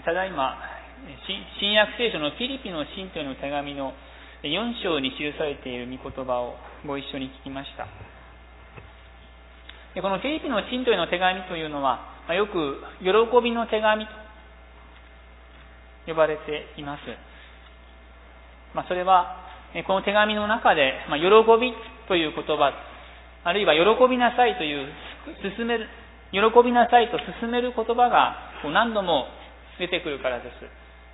ただいま新約聖書のフィリピの信徒への手紙の4章に記されている御言葉をご一緒に聞きました。このフィリピの信徒への手紙というのは、よく喜びの手紙と呼ばれています。それはこの手紙の中で喜びという言葉、あるいは喜びなさいという喜びなさいと進める言葉が何度も出てくるからです。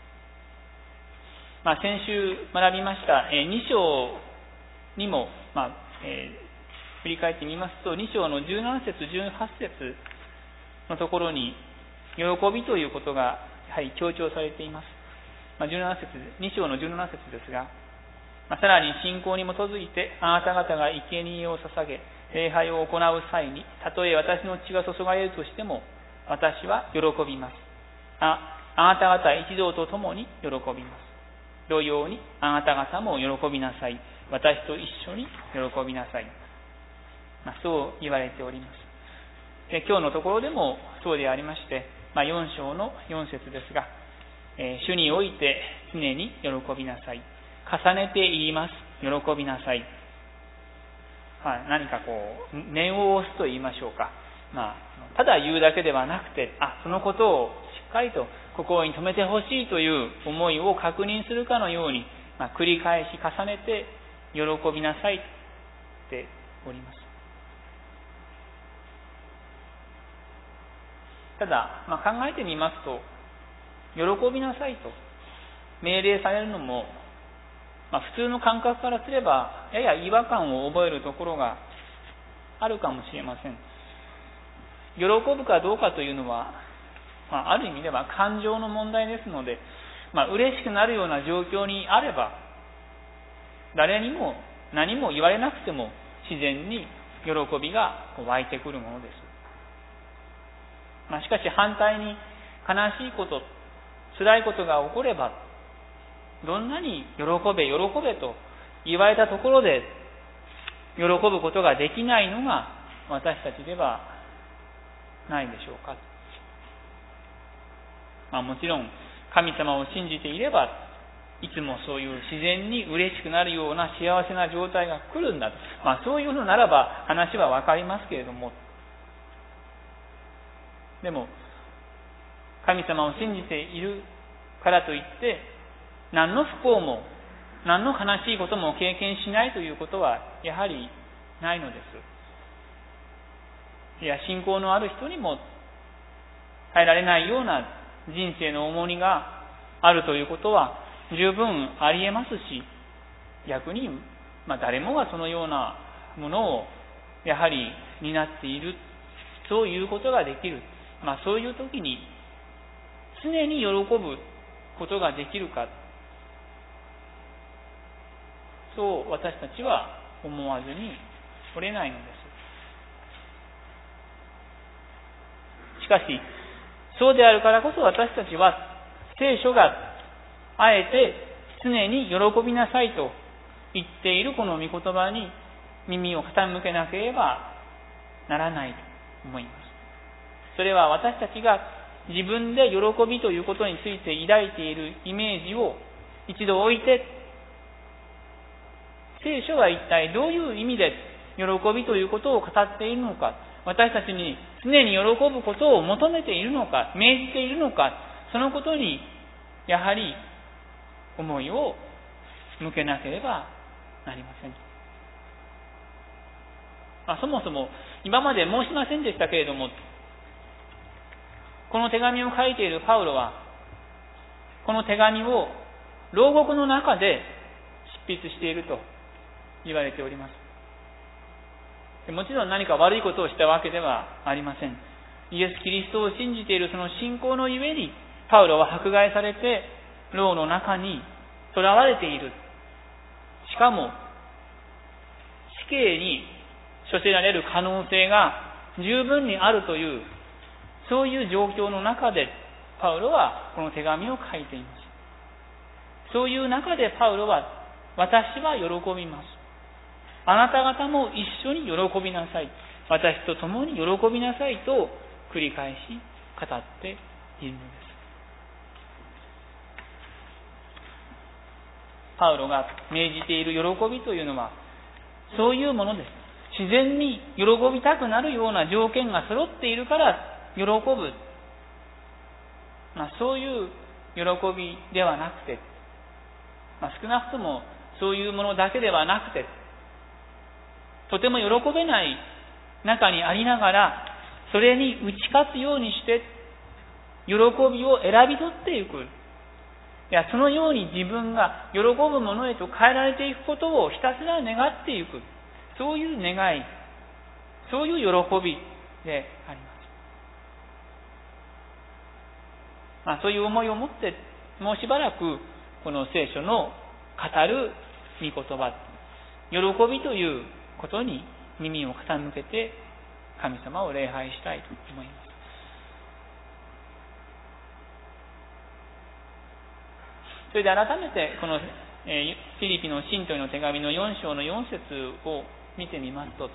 先週学びました2章にも、振り返ってみますと、2章の17節18節のところに喜びということがやはり強調されています。2章の17節ですが、さらに信仰に基づいてあなた方が生贄を捧げ礼拝を行う際に、たとえ私の血が注がれるとしても私は喜びます。あなた方一同と共に喜びます。同様にあなた方も喜びなさい。私と一緒に喜びなさい。そう言われております。で、今日のところでもそうでありまして、4章の4節ですが、主において常に喜びなさい。重ねて言います。喜びなさい。何か念を押すと言いましょうか。ただ言うだけではなくて、そのことをしっかりと心に留めてほしいという思いを確認するかのように、繰り返し重ねて喜びなさいっております。ただ、考えてみますと、喜びなさいと命令されるのも、普通の感覚からすればやや違和感を覚えるところがあるかもしれません。喜ぶかどうかというのは、ある意味では感情の問題ですので、嬉しくなるような状況にあれば誰にも何も言われなくても自然に喜びが湧いてくるものです。しかし反対に悲しいこと、辛いことが起これば、どんなに喜べと言われたところで喜ぶことができないのが私たちではないでしょうか。もちろん神様を信じていればいつもそういう自然に嬉しくなるような幸せな状態が来るんだと、そういうのならば話はわかりますけれども、でも神様を信じているからといって何の不幸も何の悲しいことも経験しないということはやはりないのです。いや、信仰のある人にも耐えられないような人生の重荷があるということは十分ありえますし、逆に、誰もがそのようなものをやはり担っている、そういうことができる。そういう時に常に喜ぶことができるか、そう私たちは思わずにおれないのです。しかしそうであるからこそ私たちは聖書があえて常に喜びなさいと言っているこの御言葉に耳を傾けなければならないと思います。それは私たちが自分で喜びということについて抱いているイメージを一度置いて、聖書は一体どういう意味で喜びということを語っているのか、私たちに常に喜ぶことを求めているのか、命じているのか、そのことにやはり思いを向けなければなりません。そもそも今まで申しませんでしたけれども、この手紙を書いているパウロはこの手紙を牢獄の中で執筆していると言われております。もちろん何か悪いことをしたわけではありません。イエス・キリストを信じているその信仰のゆえにパウロは迫害されて牢の中に囚われている。しかも死刑に処せられる可能性が十分にあるという、そういう状況の中でパウロはこの手紙を書いています。そういう中でパウロは、私は喜びます。あなた方も一緒に喜びなさい。私と共に喜びなさいと繰り返し語っているのです。 パウロが命じている喜びというのは、そういうものです。自然に喜びたくなるような条件が揃っているから喜ぶ。そういう喜びではなくて、少なくともそういうものだけではなくて、とても喜べない中にありながら、それに打ち勝つようにして、喜びを選び取っていく。そのように自分が喜ぶものへと変えられていくことをひたすら願っていく。そういう願い、そういう喜びであります。そういう思いを持って、もうしばらくこの聖書の語る御言葉、喜びということに耳を傾けて神様を礼拝したいと思います。それで改めてこのフィリピの信徒への手紙の4章の4節を見てみますと、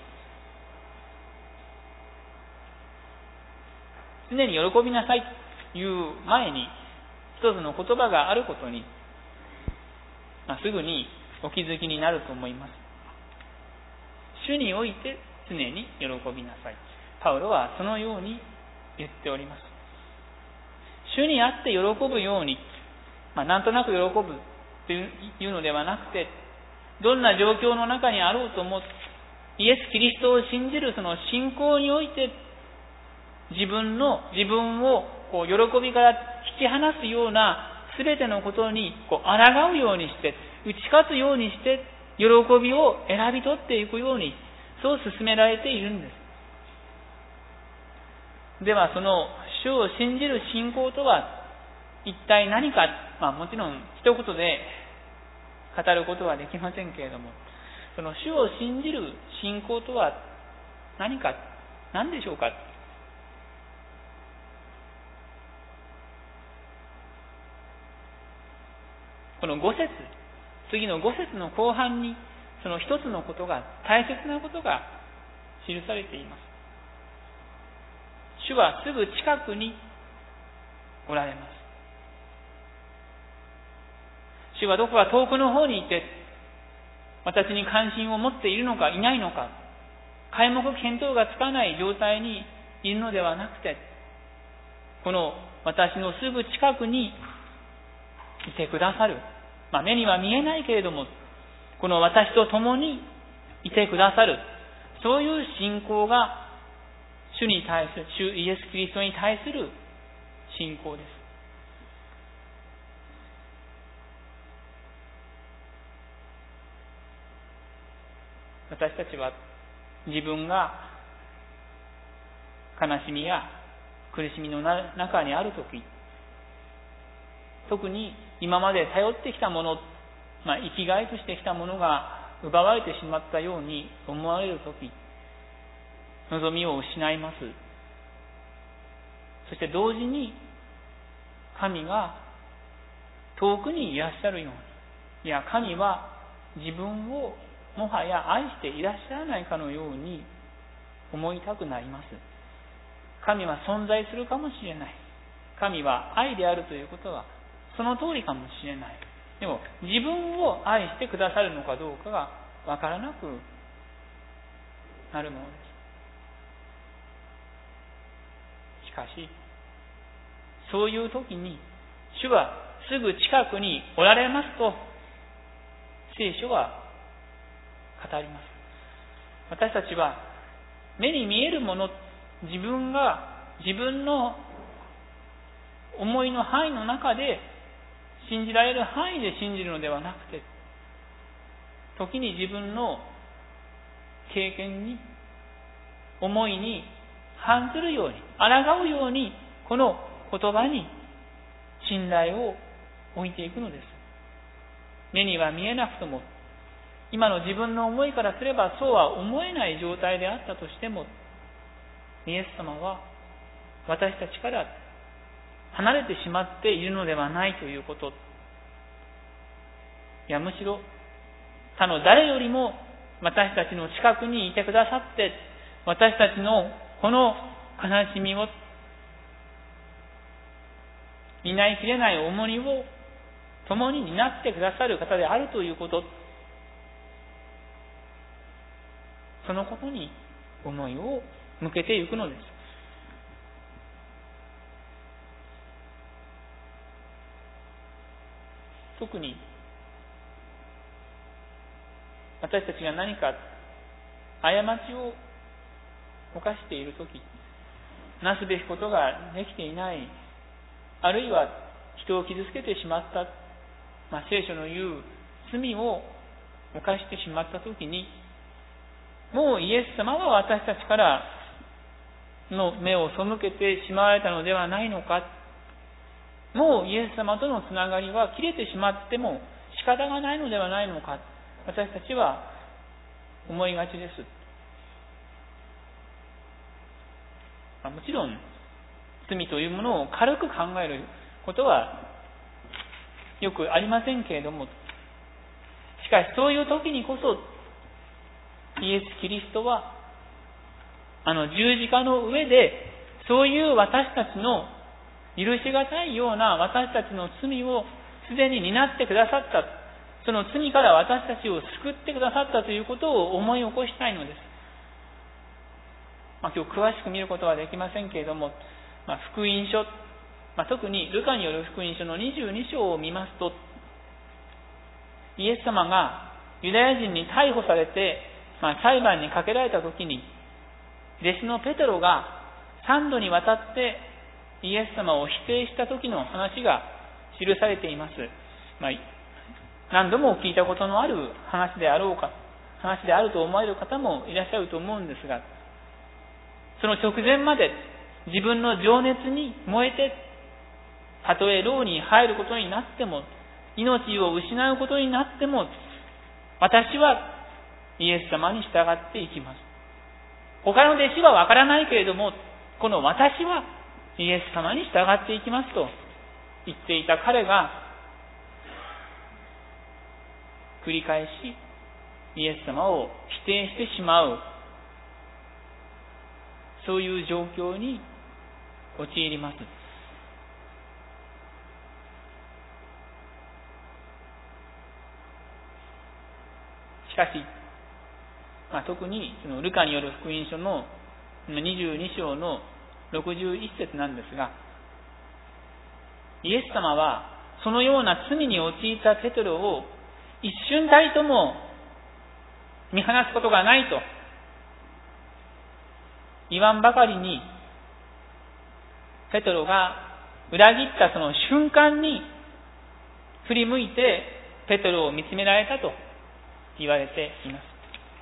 常に喜びなさいという前に一つの言葉があることに、すぐにお気づきになると思います。主において常に喜びなさい。パウロはそのように言っております。主にあって喜ぶように、なんとなく喜ぶというのではなくて、どんな状況の中にあろうとも、イエス・キリストを信じるその信仰において、自分を喜びから引き離すような全てのことに抗うようにして、打ち勝つようにして、喜びを選び取っていくように、そう進められているんです。では、その主を信じる信仰とは一体何か、もちろん一言で語ることはできませんけれども、その主を信じる信仰とは何でしょうか。この次の5節の後半に、その一つのことが、大切なことが記されています。主はすぐ近くにおられます。主はどこか遠くの方にいて、私に関心を持っているのかいないのか、皆目見当がつかない状態にいるのではなくて、この私のすぐ近くにいてくださる。目には見えないけれども、この私と共にいてくださる。そういう信仰が主に対する、主イエス・キリストに対する信仰です。私たちは自分が悲しみや苦しみの中にあるとき、特に今まで頼ってきたもの、生きがいとしてきたものが奪われてしまったように思われるとき、望みを失います。そして同時に神が遠くにいらっしゃるように、神は自分をもはや愛していらっしゃらないかのように思いたくなります。神は存在するかもしれない。神は愛であるということはその通りかもしれない。でも自分を愛してくださるのかどうかがわからなくなるものです。しかし、そういう時に主はすぐ近くにおられますと聖書は語ります。私たちは目に見えるもの、自分の思いの範囲の中で信じられる範囲で信じるのではなくて、時に自分の経験に、思いに反するように、抗うように、この言葉に信頼を置いていくのです。目には見えなくとも、今の自分の思いからすればそうは思えない状態であったとしても、イエス様は私たちから離れてしまっているのではないということ。いや、むしろ他の誰よりも私たちの近くにいてくださって、私たちのこの悲しみを、担いきれない重荷を共に担ってくださる方であるということ、そのことに思いを向けていくのです。特に私たちが何か過ちを犯しているとき、なすべきことができていない、あるいは人を傷つけてしまった、聖書の言う罪を犯してしまったときに、もうイエス様は私たちからの目を背けてしまわれたのではないのか、もうイエス様とのつながりは切れてしまっても仕方がないのではないのか、私たちは思いがちです。もちろん罪というものを軽く考えることはよくありませんけれども、しかしそういう時にこそイエス・キリストは十字架の上でそういう私たちの許しがたいような私たちの罪をすでに担ってくださった、その罪から私たちを救ってくださったということを思い起こしたいのです。今日詳しく見ることはできませんけれども、福音書、特にルカによる福音書の22章を見ますと、イエス様がユダヤ人に逮捕されて、裁判にかけられたときに、弟子のペテロが3度にわたってイエス様を否定した時の話が記されています。何度も聞いたことのある話であると思われる方もいらっしゃると思うんですが、その直前まで自分の情熱に燃えて、たとえ牢に入ることになっても、命を失うことになっても、私はイエス様に従っていきます。他の弟子はわからないけれども、この私はイエス様に従っていきますと言っていた彼が、繰り返しイエス様を否定してしまう、そういう状況に陥ります。しかし、特にそのルカによる福音書の22章の61節なんですが、イエス様はそのような罪に陥ったペテロを一瞬たりとも見放すことがないと言わんばかりに、ペテロが裏切ったその瞬間に振り向いてペテロを見つめられたと言われています。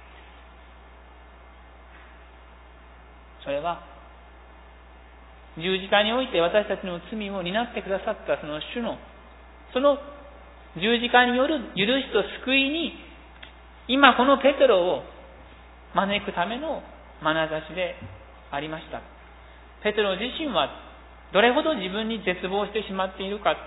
それは十字架において私たちの罪を担ってくださったその主の、その十字架による許しと救いに、今このペテロを招くための眼差しでありました。ペテロ自身はどれほど自分に絶望してしまっているか、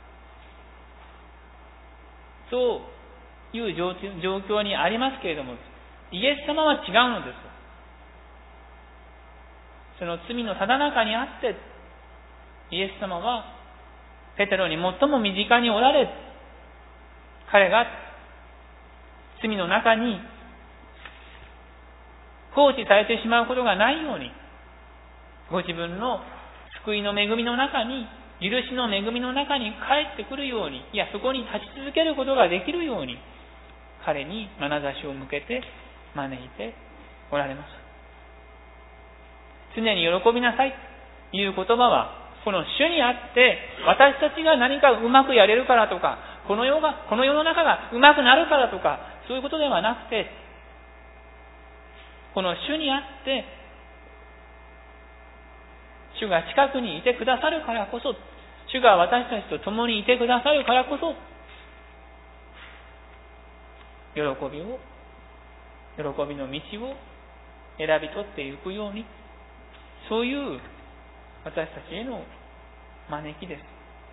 そういう状況にありますけれども、イエス様は違うのです。その罪のただ中にあって、イエス様はペテロに最も身近におられ、彼が罪の中に放置されてしまうことがないように、ご自分の救いの恵みの中に、許しの恵みの中に帰ってくるように、そこに立ち続けることができるように、彼に眼差しを向けて招いておられます。常に喜びなさいという言葉は、この主にあって私たちが何かうまくやれるからとか、この世の中がうまくなるからとか、そういうことではなくて、この主にあって主が近くにいてくださるからこそ、主が私たちと共にいてくださるからこそ、喜びの道を選び取っていくように、そういう私たちへの招きです。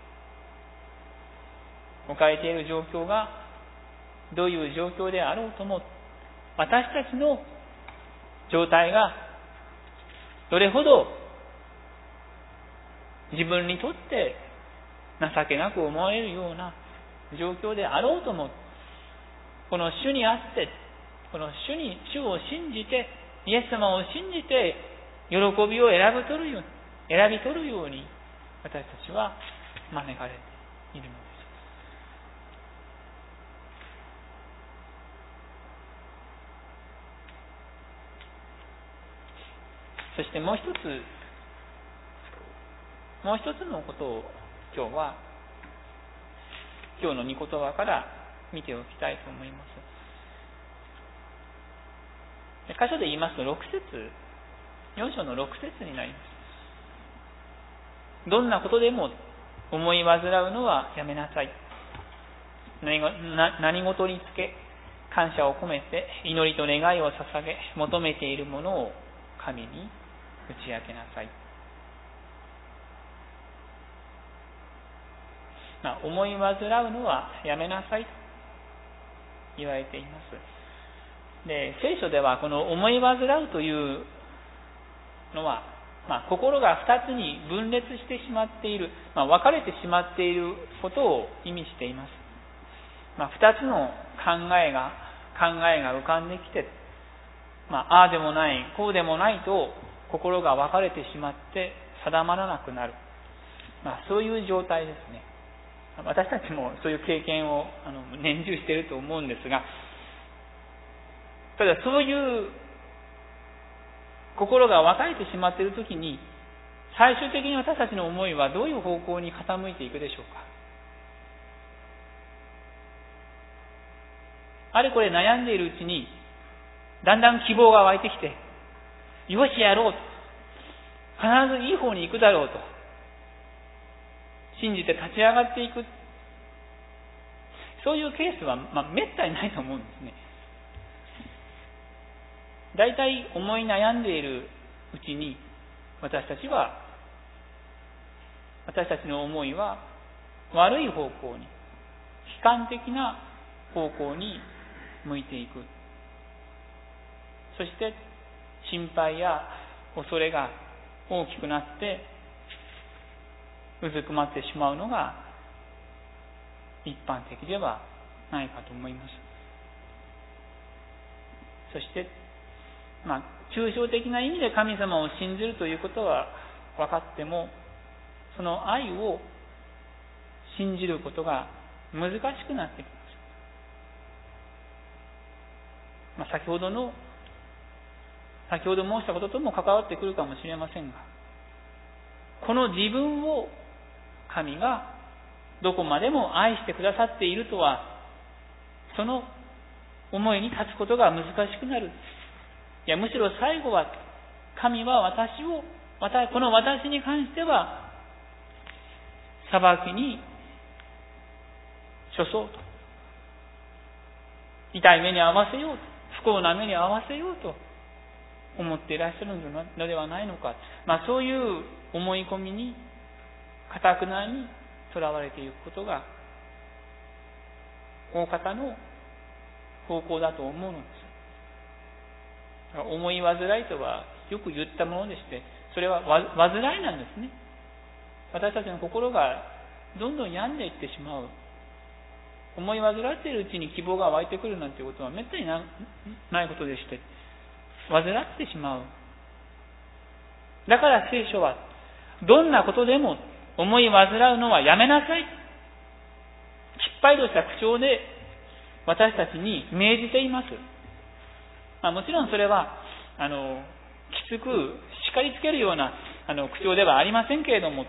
置かれている状況がどういう状況であろうとも、私たちの状態がどれほど自分にとって情けなく思われるような状況であろうとも、この主にあって、この主を信じて、イエス様を信じて、喜びを選び取るように、私たちは招かれているのです。そしてもう一つのことを今日の御言葉から見ておきたいと思います。箇所で言いますと4章の6節になります。どんなことでも思い煩うのはやめなさい。何事につけ感謝を込めて祈りと願いを捧げ、求めているものを神に打ち明けなさい。思い煩うのはやめなさいと言われています。で、聖書ではこの思い煩うというのは、心が2つに分裂してしまっている、分かれてしまっていることを意味しています。2つの考えが浮かんできて、ああでもない、こうでもないと心が分かれてしまって定まらなくなる、そういう状態ですね。私たちもそういう経験を年中していると思うんですが、ただそういう心が分かれてしまっているときに、最終的に私たちの思いはどういう方向に傾いていくでしょうか。あれこれ悩んでいるうちに、だんだん希望が湧いてきて、よしやろうと、必ずいい方に行くだろうと信じて立ち上がっていく、そういうケースはめったにないと思うんですね。だいたい思い悩んでいるうちに、私たちの思いは悪い方向に、悲観的な方向に向いていく。そして心配や恐れが大きくなってうずくまってしまうのが一般的ではないかと思います。そして抽象的な意味で神様を信じるということは分かっても、その愛を信じることが難しくなってきます。先ほど申したこととも関わってくるかもしれませんが、この自分を神がどこまでも愛してくださっているとは、その思いに立つことが難しくなる。いや、むしろ最後は神はこの私に関しては裁きに処そうと、痛い目に遭わせようと、不幸な目に遭わせようと思っていらっしゃるのではないのか。そういう思い込みに堅くなにとらわれていくことが大方の方向だと思うのです。思い煩いとはよく言ったものでして、それは煩いなんですね。私たちの心がどんどん病んでいってしまう。思い煩っているうちに希望が湧いてくるなんていうことはめったにないことでして、煩ってしまう。だから聖書は、どんなことでも思い煩うのはやめなさい、きっぱりとした口調で私たちに命じています。もちろんそれはきつく叱りつけるような口調ではありませんけれども、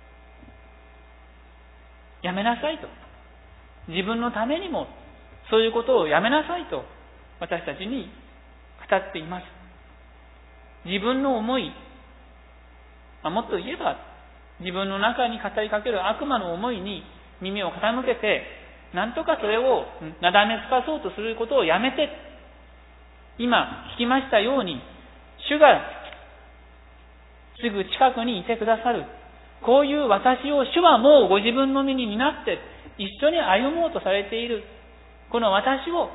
やめなさいと、自分のためにもそういうことをやめなさいと私たちに語っています。自分の思い、もっと言えば自分の中に語りかける悪魔の思いに耳を傾けて、なんとかそれをなだめすかそうとすることをやめて、今聞きましたように、主がすぐ近くにいてくださる、こういう私を主はもうご自分の身に担って一緒に歩もうとされている、この私を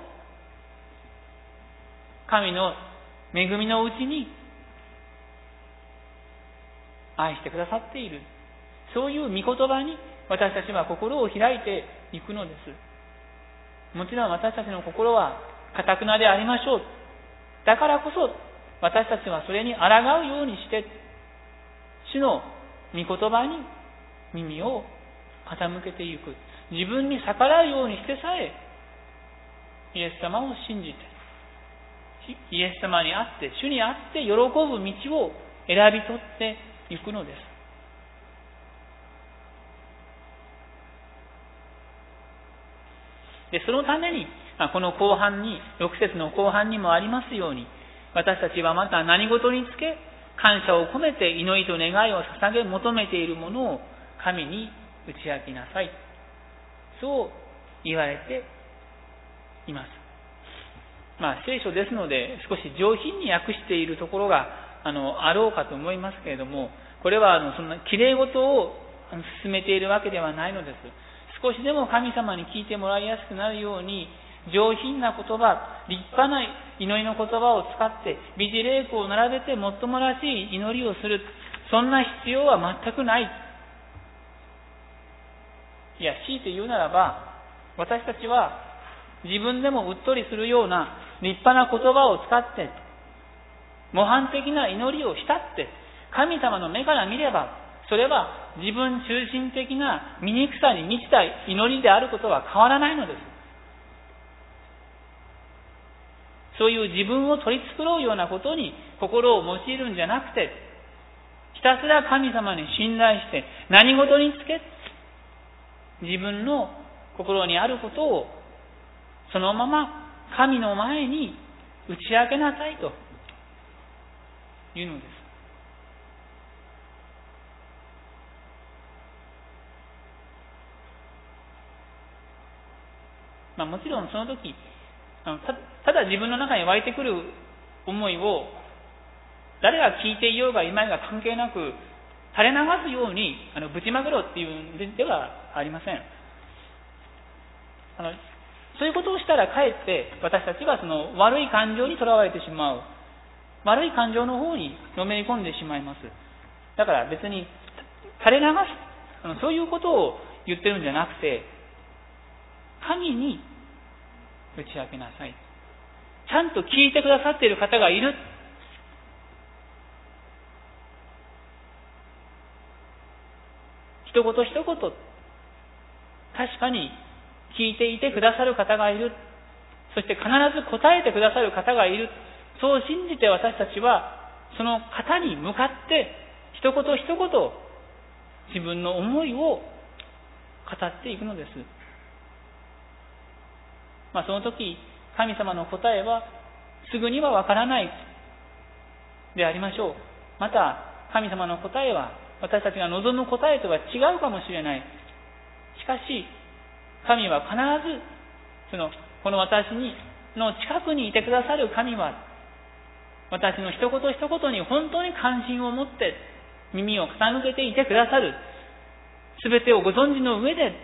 神の恵みのうちに愛してくださっている、そういう御言葉に私たちは心を開いていくのです。もちろん私たちの心は堅くなでありましょう。だからこそ私たちはそれに抗うようにして主の御言葉に耳を傾けていく。自分に逆らうようにしてさえイエス様を信じて、イエス様に会って、主に会って喜ぶ道を選び取っていくのです。で、そのために、この後半に、6節の後半にもありますように、私たちはまた何事につけ、感謝を込めて祈りと願いを捧げ求めているものを神に打ち明けなさい。そう言われています。聖書ですので少し上品に訳しているところがあろうかと思いますけれども、これはそんなきれい事を進めているわけではないのです。少しでも神様に聞いてもらいやすくなるように、上品な言葉、立派な祈りの言葉を使って美辞麗句を並べてもっともらしい祈りをする、そんな必要は全くない。いや、強いて言うならば、私たちは自分でもうっとりするような立派な言葉を使って模範的な祈りをしたって、神様の目から見ればそれは自分中心的な醜さに満ちた祈りであることは変わらないのです。そういう自分を取り繕うようなことに心を用いるんじゃなくて、ひたすら神様に信頼して何事につけ自分の心にあることをそのまま神の前に打ち明けなさいというのです。もちろんその時ただ自分の中に湧いてくる思いを誰が聞いていようがいまいが関係なく垂れ流すようにぶちまけろっていうんではありません。そういうことをしたらかえって私たちはその悪い感情にとらわれてしまう、悪い感情の方にのめり込んでしまいます。だから別に垂れ流すそういうことを言ってるんじゃなくて、神に打ち明けなさい。ちゃんと聞いてくださっている方がいる。一言一言確かに聞いていてくださる方がいる。そして必ず答えてくださる方がいる。そう信じて私たちはその方に向かって一言一言自分の思いを語っていくのです。その時神様の答えはすぐにはわからないでありましょう。また神様の答えは私たちが望む答えとは違うかもしれない。しかし神は必ずこの私の近くにいてくださる神は私の一言一言に本当に関心を持って耳を傾けていてくださる。すべてをご存知の上で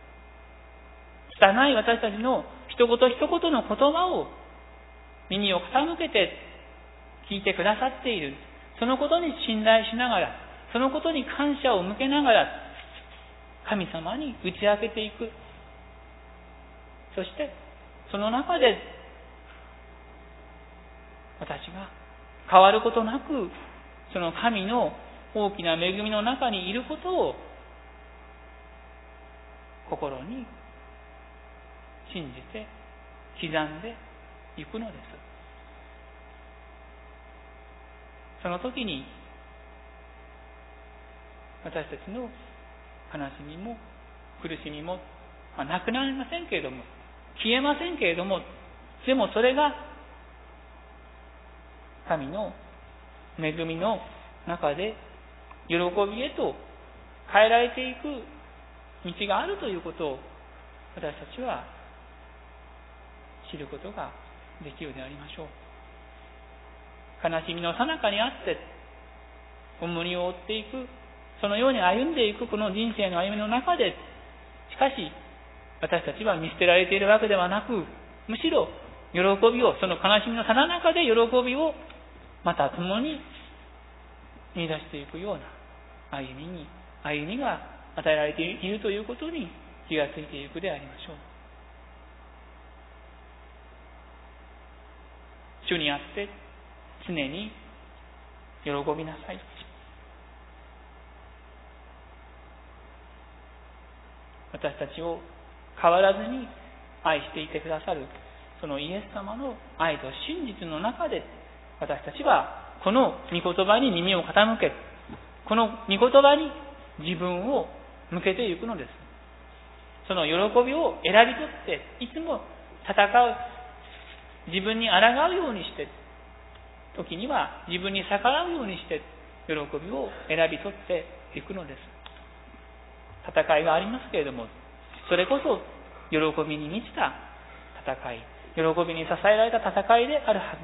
拙い私たちの一言一言の言葉を耳を傾けて聞いてくださっている。そのことに信頼しながら、そのことに感謝を向けながら神様に打ち明けていく。そしてその中で私が変わることなくその神の大きな恵みの中にいることを心に信じて刻んでいくのです。その時に私たちの悲しみも苦しみもなくなりませんけれども、消えませんけれども、でもそれが神の恵みの中で喜びへと変えられていく道があるということを私たちは知ることができるでありましょう。悲しみの最中にあって重荷を負っていく、そのように歩んでいくこの人生の歩みの中で、しかし私たちは見捨てられているわけではなく、むしろ喜びを、その悲しみの最中で喜びをまた共に見出していくような歩みが与えられているということに気がついていくでありましょう。主にあって常に喜びなさい。私たちを変わらずに愛していてくださるそのイエス様の愛と真実の中で、私たちはこの御言葉に耳を傾け、この御言葉に自分を向けていくのです。その喜びを選び取って、いつも戦う、自分に抗うようにして、時には自分に逆らうようにして喜びを選び取っていくのです。戦いがありますけれども、それこそ喜びに満ちた戦い、喜びに支えられた戦いであるはずです。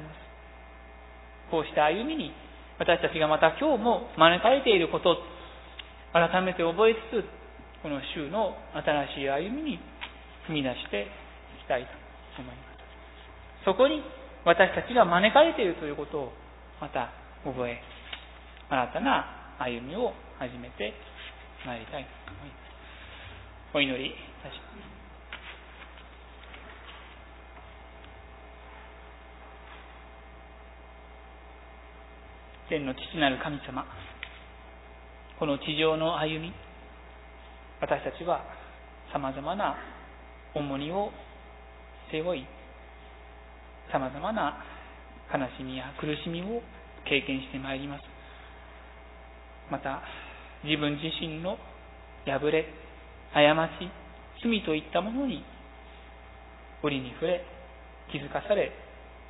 こうした歩みに私たちがまた今日も招かれていること、改めて覚えつつ、この週の新しい歩みに踏み出していきたいと思います。そこに私たちが招かれているということをまた覚え、新たな歩みを始めてまいりたいと思います。お祈りいたします。天の父なる神様、この地上の歩み、私たちはさまざまな重荷を背負い、さまざまな悲しみや苦しみを経験してまいります。また自分自身の破れ、過ち、罪といったものに折に触れ、気づかされ、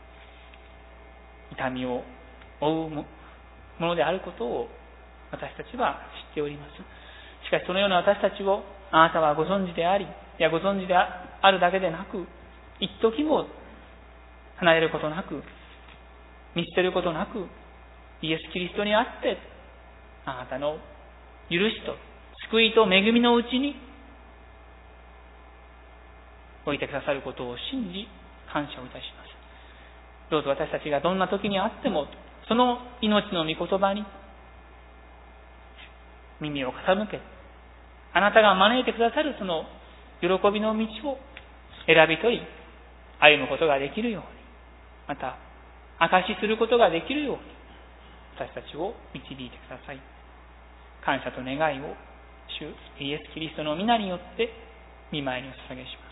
痛みを負うものであることを私たちは知っております。しかしそのような私たちをあなたはご存知であり、ご存知であるだけでなく、一時も離れることなく、見捨てることなく、イエス・キリストにあってあなたの許しと救いと恵みのうちに置いてくださることを信じ感謝をいたします。どうぞ私たちがどんな時にあっても、その命の御言葉に耳を傾け、あなたが招いてくださるその喜びの道を選び取り歩むことができるように、また証しすることができるように私たちを導いてください。感謝と願いを主イエス・キリストの皆によって御前にお捧げします。